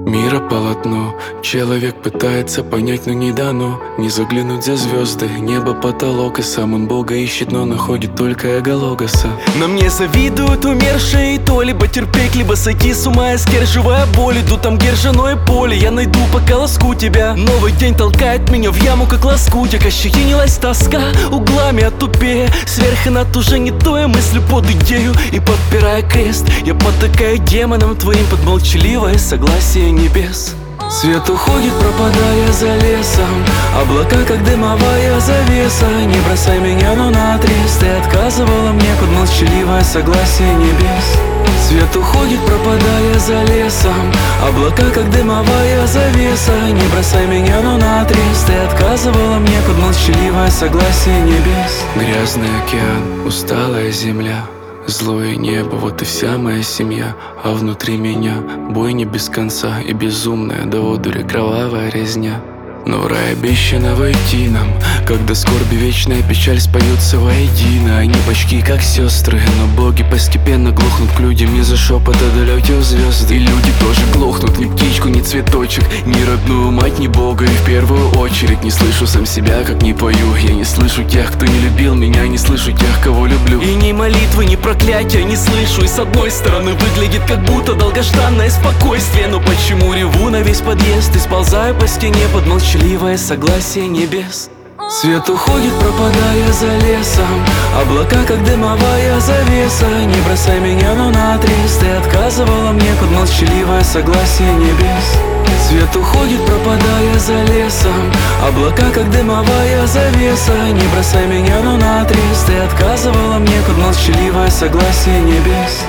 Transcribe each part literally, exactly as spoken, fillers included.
Мира полотно, человек пытается понять, но не дано. Не заглянуть за звезды, небо потолок. И сам он Бога ищет, но находит только эгологоса. На мне завидуют умершие, и то либо терпеть, либо сойти с ума, сдерживая боль. Иду там, где ржаное поле, я найду по колоску тебя. Новый день толкает меня в яму, как лоскутик. Ощетинилась тоска, углами отупея. Сверху над уже не то, я мыслю под идею. И подпирая крест, я потакаю демонам твоим под молчаливое согласие небес. Свет уходит, пропадая за лесом, облака, как дымовая завеса. Не бросай меня, но наотрез ты отказывала мне под молчаливое согласие небес. Свет уходит, пропадая за лесом, облака, как дымовая завеса. Не бросай меня, но наотрез ты отказывала мне под молчаливое согласие небес. Грязный океан, усталая земля, злое небо, вот и вся моя семья. А внутри меня бойня без конца и безумная до одури кровавая резня. Но в рай обещано войти нам, когда скорби вечная печаль споются воедино. Они почти как сестры, но боги постепенно глохнут к людям из-за шепота далеких звезд. И люди тоже глохнут, ни птичку, ни цветочек, ни родную мать, ни бога. И в первую очередь не слышу сам себя, как не пою. Я не слышу тех, кто не любил меня, не слышу тех, кого люблю. И ни молитвы, ни проклятия не слышу. И с одной стороны выглядит как будто долгожданное спокойствие. Но почему реву на весь подъезд и сползаю по стене под молчаливое согласие небес? Свет уходит, пропадая за лесом, облака, как дымовая завеса. Не бросай меня, но наотрез ты отказывала мне под молчаливое согласие небес. Свет уходит, пропадая за лесом, облака, как дымовая завеса. Не бросай меня, но наотрез ты отказывала мне под молчаливое согласие небес.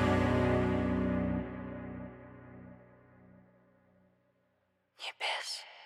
Небес.